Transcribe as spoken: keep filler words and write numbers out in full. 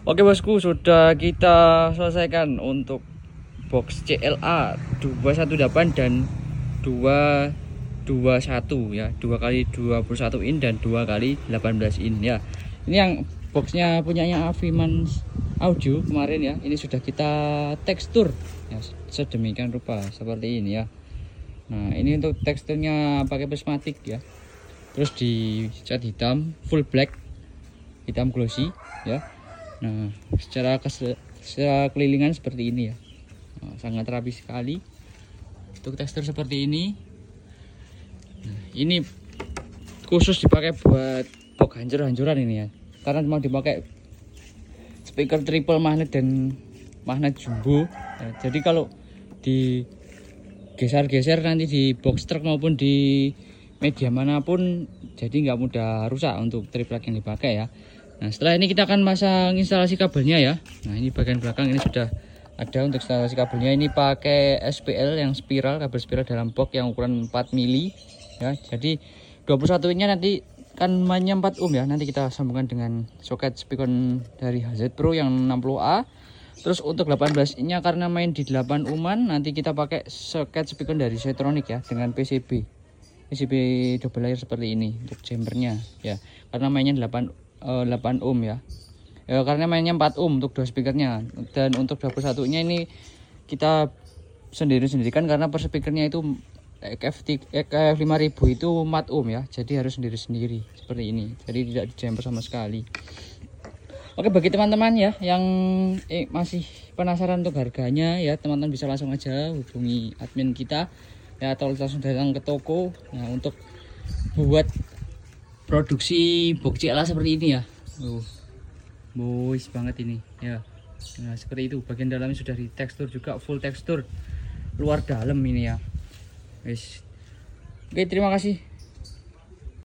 Oke bosku, sudah kita selesaikan untuk box C L A dua satu delapan dan dua dua satu ya, dua kali dua puluh satu in dan dua kali delapan belas in ya. Ini yang boxnya punyanya Aviman Audio kemarin ya. Ini sudah kita tekstur ya, sedemikian rupa seperti ini ya. Nah, ini untuk teksturnya pakai prismatik ya. Terus dicat hitam full black, hitam glossy ya. Nah, secara secara kelilingan seperti ini ya. Nah, sangat rapi sekali. Untuk tekstur seperti ini. Nah, ini khusus dipakai buat box hancur-hancuran ini ya. Karena memang dipakai speaker triple magnet dan magnet jumbo. Ya, jadi kalau di geser-geser nanti di box truk maupun di media manapun, jadi nggak mudah rusak untuk triplek yang dipakai ya. Nah, setelah ini kita akan masang instalasi kabelnya ya. Nah, ini bagian belakang ini sudah ada untuk instalasi kabelnya. Ini pakai S P L yang spiral, kabel spiral dalam box yang ukuran empat mili ya. Jadi dua puluh satu nya nanti kan mainnya empat ohm ya. Nanti kita sambungkan dengan soket speaker dari H Z Pro yang enam puluh A. Terus untuk delapan belas in-nya karena main di delapan ohman, nanti kita pakai soket speaker dari Setronic ya dengan P C B. P C B double layer seperti ini untuk chambernya ya. Karena mainnya delapan ohm ya. Ya karena mainnya empat ohm untuk dua speakernya, dan untuk dua puluh satu nya ini kita sendiri-sendirikan karena per speakernya itu E K F lima ribu itu empat ohm ya. Jadi harus sendiri-sendiri seperti ini. Jadi tidak di chamber sama sekali. Oke, bagi teman-teman ya yang eh, masih penasaran untuk harganya ya, teman-teman bisa langsung aja hubungi admin kita ya, atau langsung datang ke toko. Nah, untuk buat produksi box C L A seperti ini ya. Uh, boys banget ini ya. Nah, seperti itu. Bagian dalamnya sudah di tekstur juga, full tekstur luar dalam ini ya. Guys. Oke, terima kasih